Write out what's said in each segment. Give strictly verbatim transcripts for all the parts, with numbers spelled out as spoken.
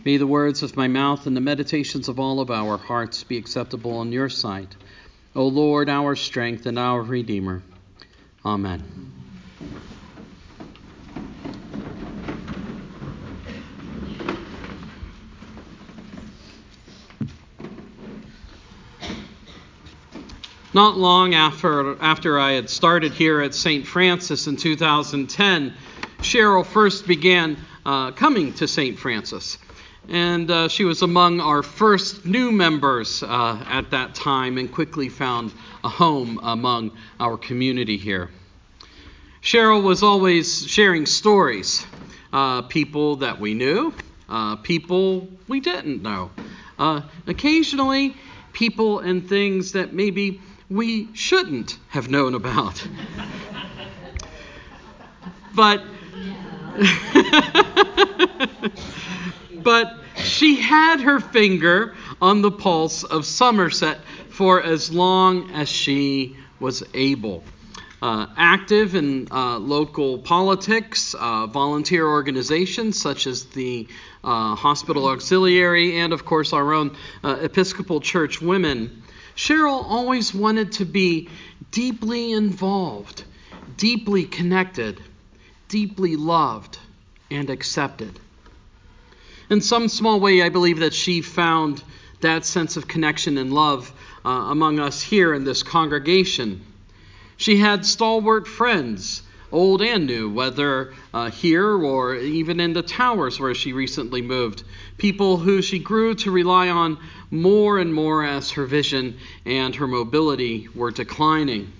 May the words of my mouth and the meditations of all of our hearts be acceptable in your sight, O Lord, our strength and our Redeemer. Amen. Not long after, after I had started here at Saint Francis in two thousand ten, Cheryl first began uh, coming to Saint Francis. And uh, she was among our first new members uh, at that time and quickly found a home among our community here. Cheryl was always sharing stories, uh, people that we knew, uh, people we didn't know. Uh, occasionally, people and things that maybe we shouldn't have known about. But But she had her finger on the pulse of Somerset for as long as she was able. Uh, active in uh, local politics, uh, volunteer organizations such as the uh, Hospital Auxiliary, and of course our own uh, Episcopal Church Women, Cheryl always wanted to be deeply involved, deeply connected, deeply loved, and accepted. In some small way, I believe that she found that sense of connection and love uh, among us here in this congregation. She had stalwart friends, old and new, whether uh, here or even in the towers where she recently moved, people who she grew to rely on more and more as her vision and her mobility were declining.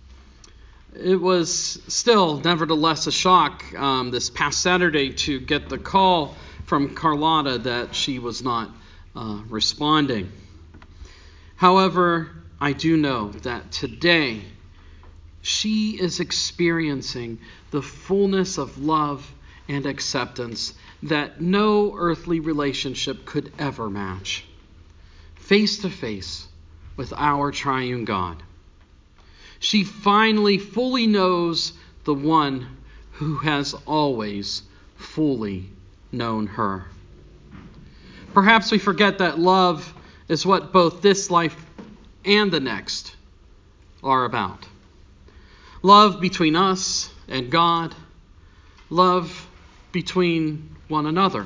It was still, nevertheless, a shock um, this past Saturday to get the call from Carlotta that she was not uh, responding. However, I do know that today she is experiencing the fullness of love and acceptance that no earthly relationship could ever match. Face to face with our triune God. She finally fully knows the one who has always fully known her. Perhaps we forget that love is what both this life and the next are about. Love between us and God. Love between one another.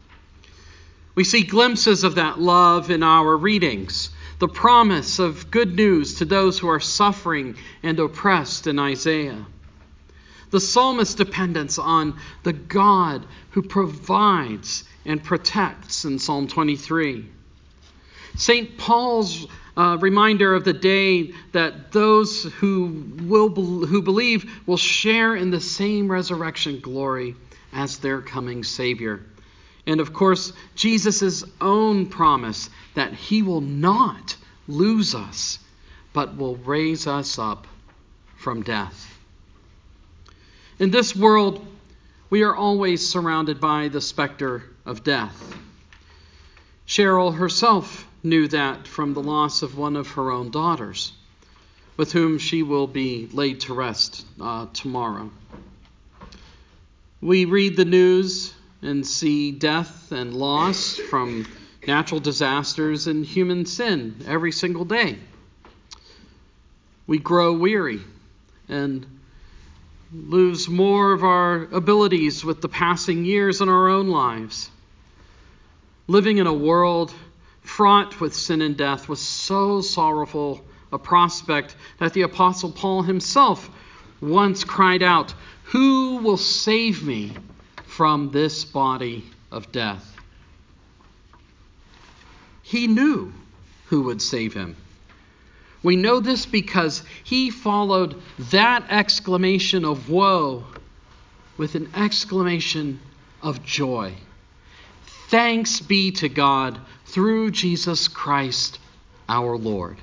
We see glimpses of that love in our readings. The promise of good news to those who are suffering and oppressed in Isaiah. The psalmist's dependence on the God who provides and protects in Psalm twenty-three. Saint Paul's uh, reminder of the day that those who will be- who believe will share in the same resurrection glory as their coming Savior. And of course, Jesus' own promise that he will not lose us, but will raise us up from death. In this world, we are always surrounded by the specter of death. Cheryl herself knew that from the loss of one of her own daughters, with whom she will be laid to rest uh, tomorrow. We read the news and see death and loss from natural disasters and human sin every single day. We grow weary and lose more of our abilities with the passing years in our own lives. Living in a world fraught with sin and death was so sorrowful a prospect that the Apostle Paul himself once cried out, "Who will save me from this body of death?" He knew who would save him. We know this because he followed that exclamation of woe with an exclamation of joy. Thanks be to God through Jesus Christ our Lord.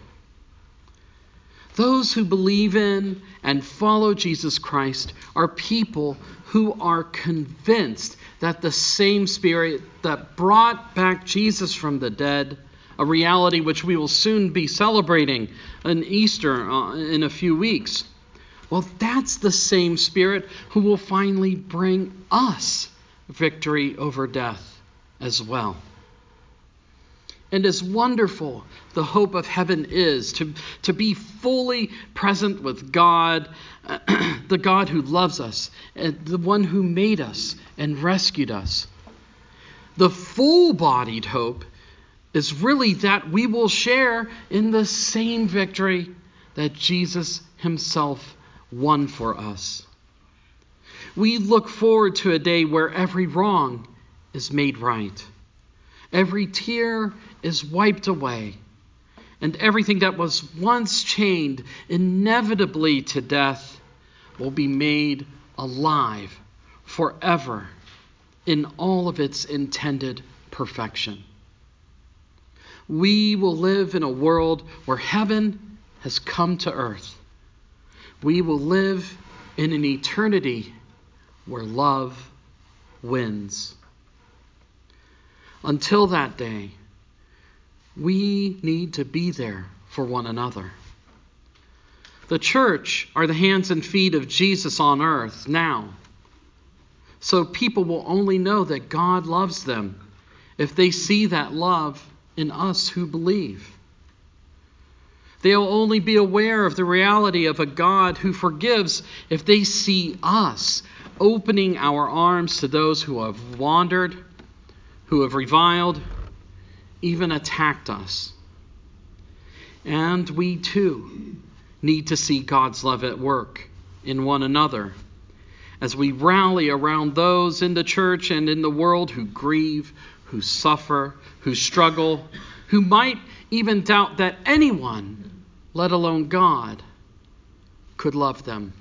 Those who believe in and follow Jesus Christ are people who are convinced that the same Spirit that brought back Jesus from the dead, a reality which we will soon be celebrating on Easter uh, in a few weeks, well, that's the same Spirit who will finally bring us victory over death as well. And as wonderful the hope of heaven is, to, to be fully present with God, the God who loves us, and the one who made us and rescued us. The full-bodied hope is really that we will share in the same victory that Jesus himself won for us. We look forward to a day where every wrong is made right. Every tear is wiped away, and everything that was once chained inevitably to death will be made alive forever in all of its intended perfection. We will live in a world where heaven has come to earth. We will live in an eternity where love wins. Until that day, we need to be there for one another. The church are the hands and feet of Jesus on earth now. So people will only know that God loves them if they see that love in us who believe. They'll only be aware of the reality of a God who forgives if they see us opening our arms to those who have wandered, who have reviled, even attacked us. And we too need to see God's love at work in one another as we rally around those in the church and in the world who grieve, who suffer, who struggle, who might even doubt that anyone, let alone God, could love them.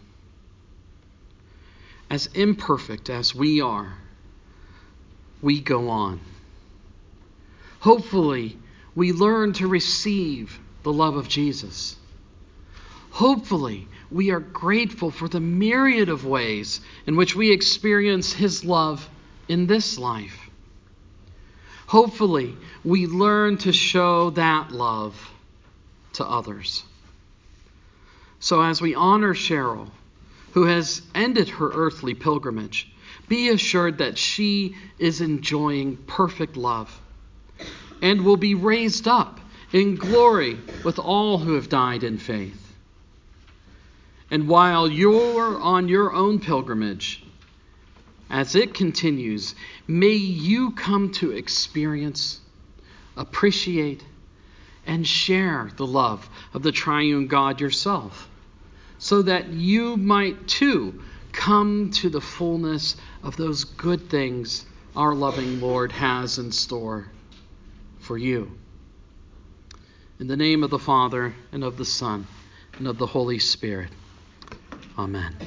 As imperfect as we are, we go on. Hopefully, we learn to receive the love of Jesus. Hopefully, we are grateful for the myriad of ways in which we experience his love in this life. Hopefully, we learn to show that love to others. So as we honor Cheryl, who has ended her earthly pilgrimage, be assured that she is enjoying perfect love and will be raised up in glory with all who have died in faith. And while you're on your own pilgrimage, as it continues, may you come to experience, appreciate, and share the love of the triune God yourself, so that you might too come to the fullness of those good things our loving Lord has in store for you. In the name of the Father, and of the Son, and of the Holy Spirit. Amen.